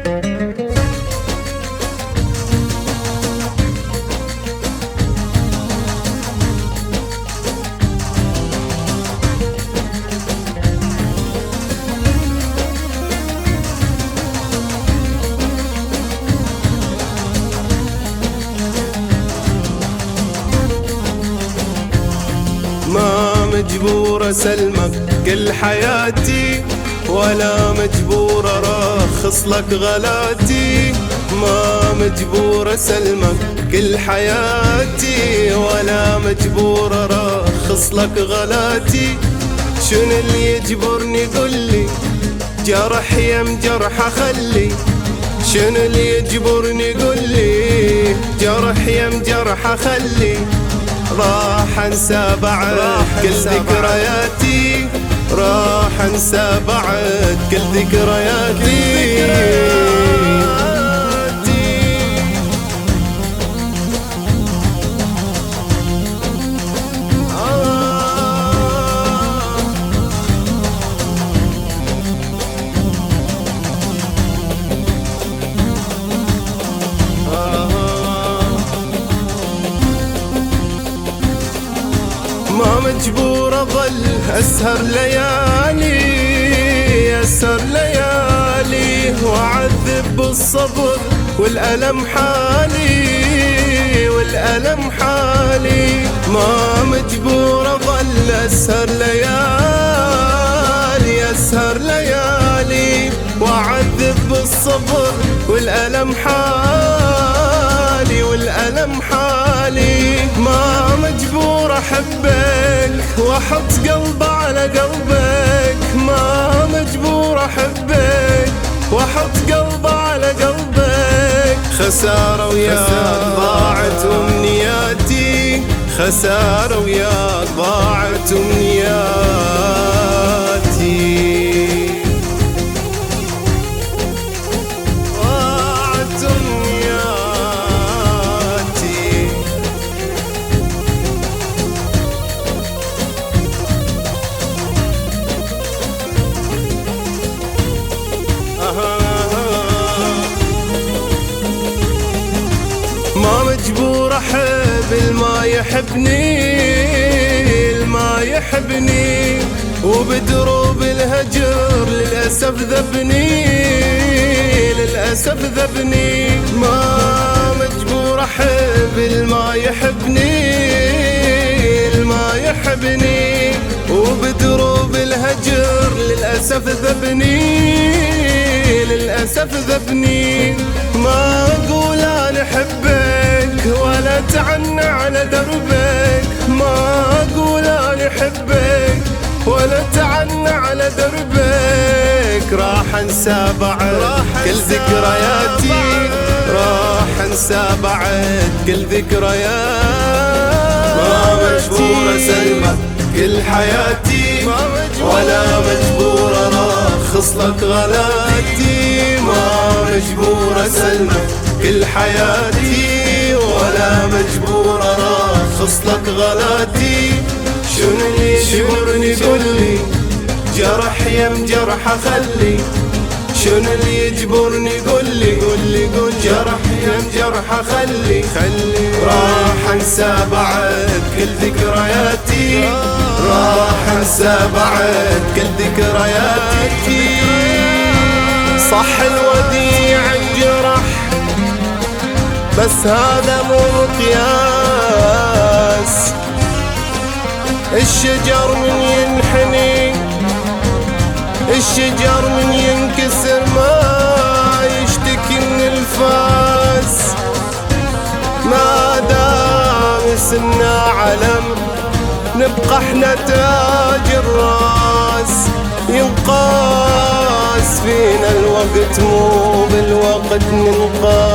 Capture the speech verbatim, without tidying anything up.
ما مجبور اسلمك كل حياتي، ولا مجبور ارخص لك غلاتي. ما مجبور اسلمك كل حياتي، ولا مجبور ارخص لك غلاتي. شنو اللي يجبرني قولي، جرح يم جرح اخلي. شنو اللي يجبرني قولي، جرح يم جرح اخلي. راح انسى بعد كل ذكرياتي، راح انسى بعد كل ذكرياتي. ما مجبور اظل اسهر ليالي، اسهر ليالي واعذب بالصبر والألم حالي، والألم حالي. ما مجبور اظل اسهر ليالي، اسهر ليالي واعذب بالصبر والألم حالي، والألم حالي. ما مجبور احبك واحط قلب على قلبك، ما مجبور احبك واحط قلب على قلبك. خسارة وياك ضاعت امنياتي، خسارة وياك ضاعت امنياتي. ما مجبور احب الما يحبني، الما يحبني. وبدروب الهجر للأسف ذبني، للأسف ذبني. ما مجبور احب الما يحبني، الما يحبني. وبدروب الهجر للأسف ذبني، للأسف ذبني. ما أقول أنا أحبك ولا تعني على دربك، ما أقول أنا أحبك ولا تعني على دربك. راح أنسى بعد كل ذكرياتي، راح أنسى بعد كل ذكرياتي. ما مجبور أسلمك كل حياتي، ولا مجبور أرخص لك غلاتي. ما مجبور أسلمك كل حياتي، ولا مجبور أرخص لك غلاتي. شنو اللي يجبرني قولي، جرح يم جرح أخلي. شنو اللي يجبرني قولي، قولي قول جرح يم جرح أخلي. خلي راح أنسى بعد كل ذكرياتي، راح أنسى بعد كل ذكرياتي. صح الوديع انجرح، بس هذا مو مقياس. الشجر من ينحني، الشجر من ينكسر ما يشتكي من الفاس. ما دام سنا علم نبقى احنا تاج الراس. ينقاس فينا الوقت مو بالوقت ننقاس.